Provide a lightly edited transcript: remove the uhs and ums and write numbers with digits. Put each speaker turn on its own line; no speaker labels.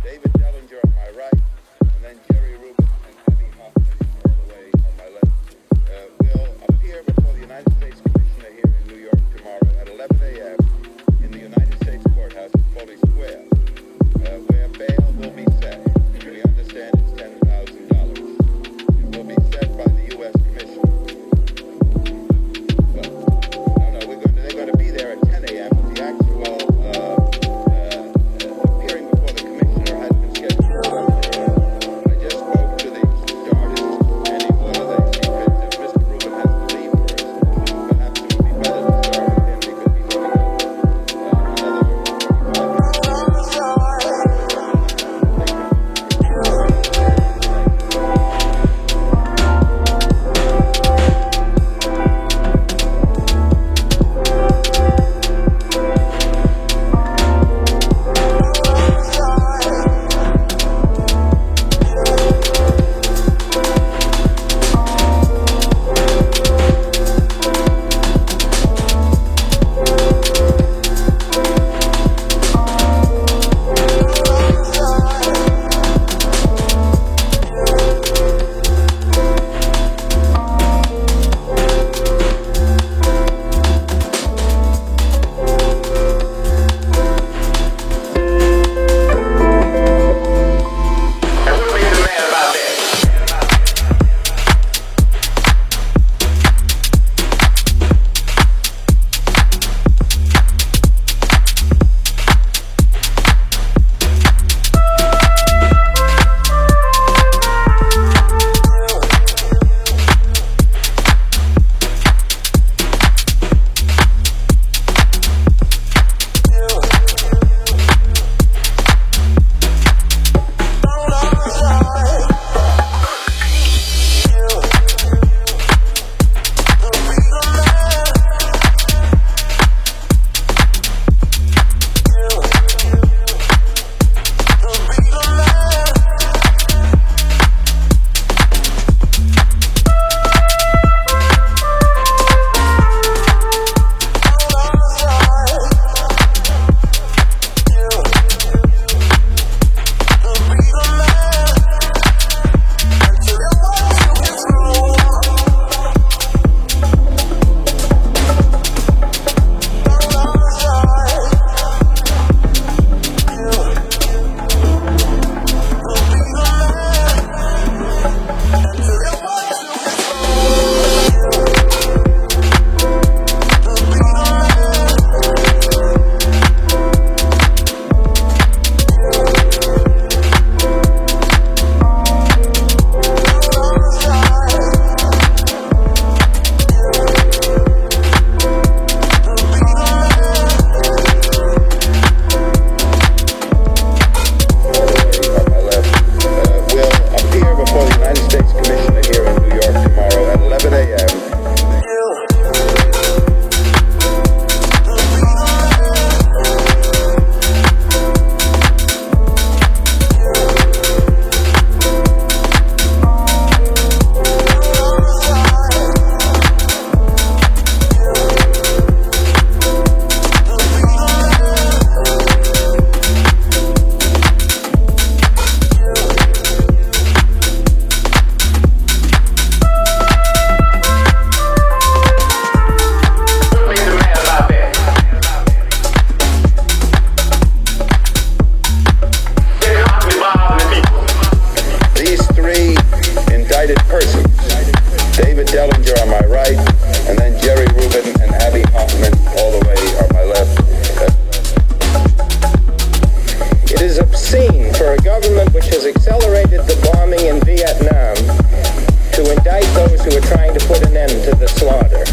David Dellinger on my right, and then Jerry Rubin and Abby Hoffman all the way on my left, will appear before the United States Commissioner here in New York tomorrow at 11 a.m. in the United States Courthouse at Foley Square, where bail will be set. We understand it's $10,000. It will be set by the U.S. Commission. They're going to be there at 10 a.m. The actual appearing before the commissioner has been scheduled. I just spoke to the artist, Andy Blair. They see fit if Mr. Rubin has to leave first. Perhaps it would be better to start with him because he's coming up another 11 a.m. Persons, David Dellinger on my right, and then Jerry Rubin and Abby Hoffman all the way on my left. It is obscene for a government which has accelerated the bombing in Vietnam to indict those who are trying to put an end to the slaughter.